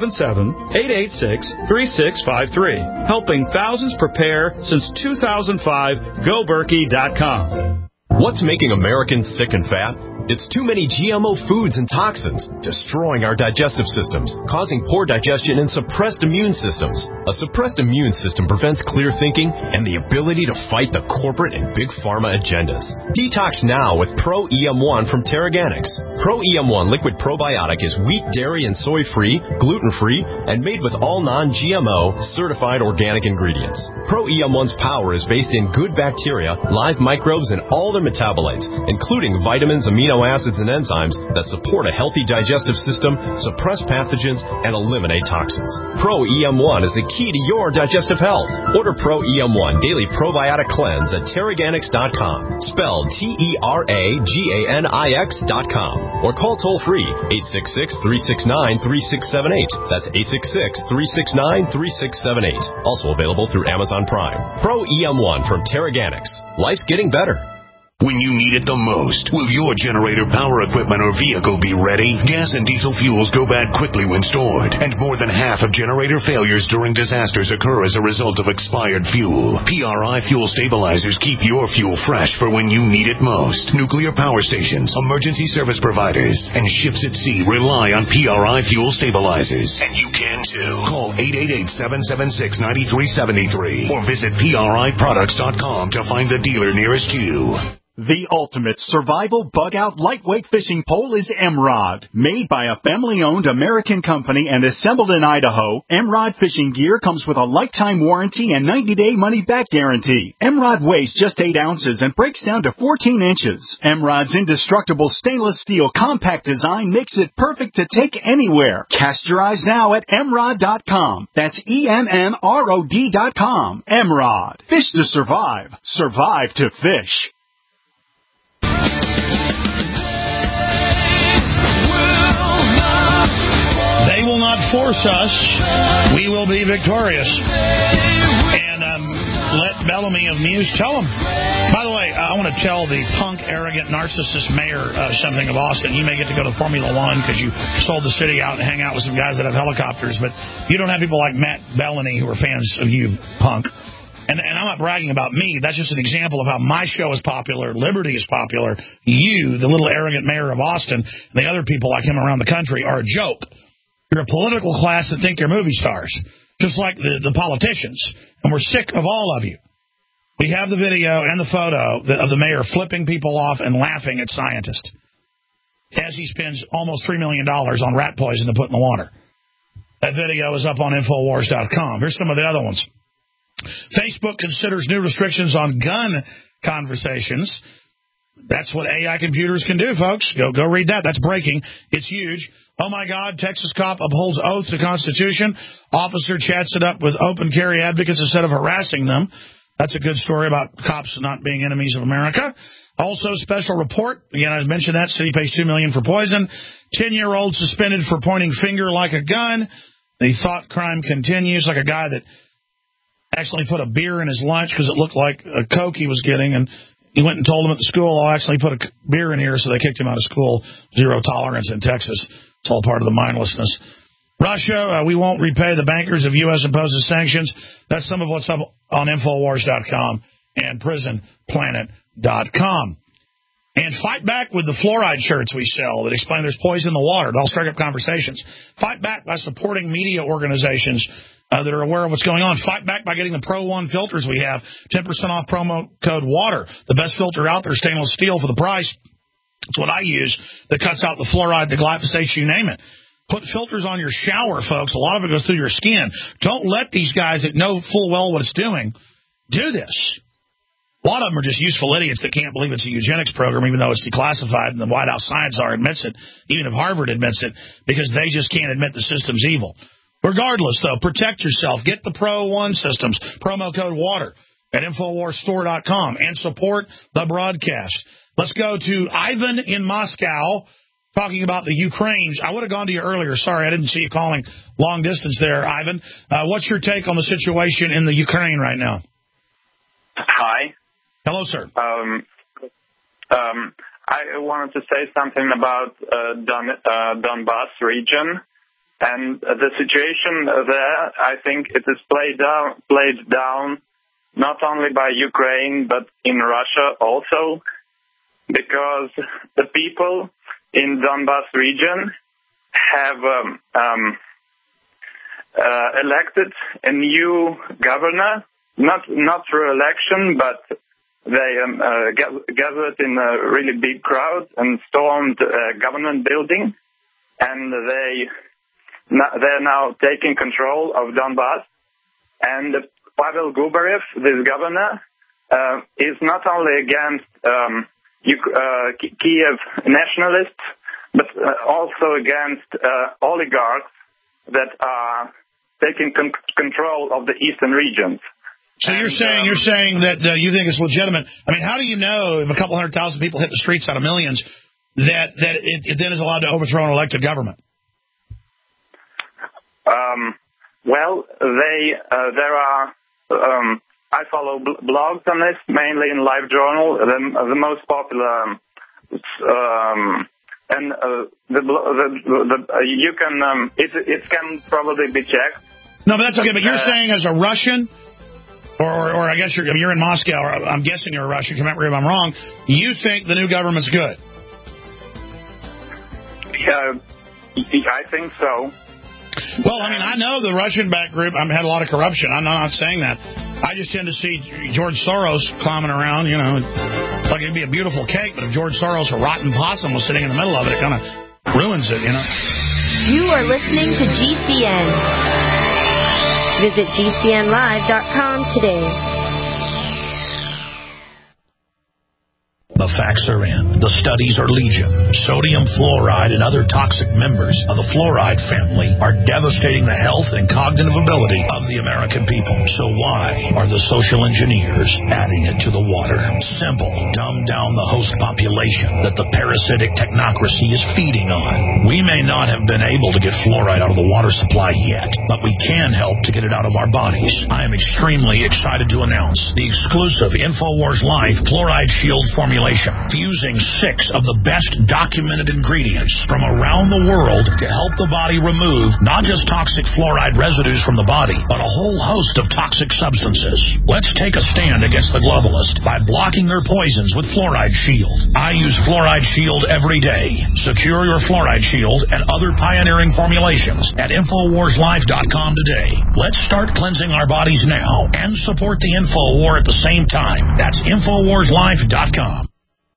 877-886-3653. Helping thousands prepare since 2005, GoBerkey.com. What's making Americans sick and fat? It's too many GMO foods and toxins, destroying our digestive systems, causing poor digestion and suppressed immune systems. A suppressed immune system prevents clear thinking and the ability to fight the corporate and big pharma agendas. Detox now with Pro EM1 from Terraganics. Pro EM1 liquid probiotic is wheat, dairy, and soy-free, gluten-free, and made with all non-GMO, certified organic ingredients. Pro EM1's power is based in good bacteria, live microbes, and all their metabolites, including vitamins, amino acids, and enzymes that support a healthy digestive system, suppress pathogens, and eliminate toxins. Pro EM1 is the key to your digestive health. Order Pro EM1 Daily Probiotic Cleanse at Terraganics.com, spelled Terraganix.com, or call toll-free 866-369-3678. That's 866-369-3678. Also available through Amazon Prime. Pro EM1 from Terraganics. Life's getting better. When you need it the most, will your generator, power equipment, or vehicle be ready? Gas and diesel fuels go bad quickly when stored, and more than half of generator failures during disasters occur as a result of expired fuel. PRI Fuel Stabilizers keep your fuel fresh for when you need it most. Nuclear power stations, emergency service providers, and ships at sea rely on PRI Fuel Stabilizers. And you can too. Call 888-776-9373 or visit PRIproducts.com to find the dealer nearest you. The ultimate survival bug-out lightweight fishing pole is Emrod. Made by a family-owned American company and assembled in Idaho, Emrod fishing gear comes with a lifetime warranty and 90-day money-back guarantee. Emrod weighs just 8 ounces and breaks down to 14 inches. Emrod's indestructible stainless steel compact design makes it perfect to take anywhere. Cast your eyes now at Emrod.com. That's EMMROD.com. Emrod. Fish to survive. Survive to fish. They will not force us. We will be victorious. And And let Bellamy of Muse tell him. By the way, I want to tell the punk, arrogant, narcissist mayor something of Austin. You may get to go to Formula One because you sold the city out and hang out with some guys that have helicopters, but you don't have people like Matt Bellamy who are fans of you, punk. And I'm not bragging about me. That's just an example of how my show is popular, Liberty is popular. You, the little arrogant mayor of Austin, and the other people like him around the country are a joke. You're a political class that think they're movie stars, just like the politicians. And we're sick of all of you. We have the video and the photo of the mayor flipping people off and laughing at scientists as he spends almost $3 million on rat poison to put in the water. That video is up on Infowars.com. Here's some of the other ones. Facebook considers new restrictions on gun conversations. That's what AI computers can do, folks. Go read that. That's breaking. It's huge. Oh, my God. Texas cop upholds oath to Constitution. Officer chats it up with open carry advocates instead of harassing them. That's a good story about cops not being enemies of America. Also, special report. Again, I mentioned that. City pays $2 million for poison. 10-year-old suspended for pointing finger like a gun. The thought crime continues, like a guy that actually put a beer in his lunch because it looked like a Coke he was getting, and he went and told him at the school, I'll actually put a beer in here, so they kicked him out of school. Zero tolerance in Texas. It's all part of the mindlessness. Russia, we won't repay the bankers if U.S. imposes sanctions. That's some of what's up on Infowars.com and PrisonPlanet.com. And fight back with the fluoride shirts we sell that explain there's poison in the water. They'll strike up conversations. Fight back by supporting media organizations that are aware of what's going on. Fight back by getting the Pro One filters we have. 10% off promo code WATER. The best filter out there, stainless steel for the price. It's what I use that cuts out the fluoride, the glyphosate, you name it. Put filters on your shower, folks. A lot of it goes through your skin. Don't let these guys that know full well what it's doing do this. A lot of them are just useful idiots that can't believe it's a eugenics program, even though it's declassified and the White House Science Czar admits it, even if Harvard admits it, because they just can't admit the system's evil. Regardless, though, protect yourself. Get the Pro One systems. Promo code WATER at InfoWarsStore.com and support the broadcast. Let's go to Ivan in Moscow talking about the Ukraine. I would have gone to you earlier. Sorry, I didn't see you calling long distance there, Ivan. What's your take on the situation in the Ukraine right now? Hi. Hello, sir. I wanted to say something about Donbas region. And the situation there, I think it is played down not only by Ukraine, but in Russia also, because the people in Donbas region have elected a new governor, not through election, but they gathered in a really big crowd and stormed a government building, and they're now taking control of Donbas. And Pavel Gubarev, this governor, is not only against Kiev nationalists, but also against oligarchs that are taking control of the eastern regions. So you're saying that you think it's legitimate. I mean, how do you know if a couple 100,000 people hit the streets out of millions that it then is allowed to overthrow an elected government? Well, there are. I follow blogs on this, mainly in LiveJournal. The most popular, and you can. It can probably be checked. No, but that's okay. But you're saying as a Russian, or I guess you're in Moscow, or I'm guessing you're a Russian. Correct me if I'm wrong. You think the new government's good? I think so. Well, I mean, I know the Russian-backed group had a lot of corruption. I'm not saying that. I just tend to see George Soros climbing around, you know. It's like it'd be a beautiful cake, but if George Soros, a rotten possum, was sitting in the middle of it, it kind of ruins it, you know. You are listening to GCN. Visit GCNlive.com today. The The facts are in. The studies are legion. Sodium fluoride and other toxic members of the fluoride family are devastating the health and cognitive ability of the American people. So why are the social engineers adding it to the water? Simple. Dumb down the host population that the parasitic technocracy is feeding on. We may not have been able to get fluoride out of the water supply yet, but we can help to get it out of our bodies. I am extremely excited to announce the exclusive InfoWars Life Fluoride Shield formulation, fusing 6 of the best documented ingredients from around the world to help the body remove not just toxic fluoride residues from the body, but a whole host of toxic substances. Let's take a stand against the globalists by blocking their poisons with Fluoride Shield. I use Fluoride Shield every day. Secure your Fluoride Shield and other pioneering formulations at InfoWarsLife.com today. Let's start cleansing our bodies now and support the InfoWar at the same time. That's InfoWarsLife.com.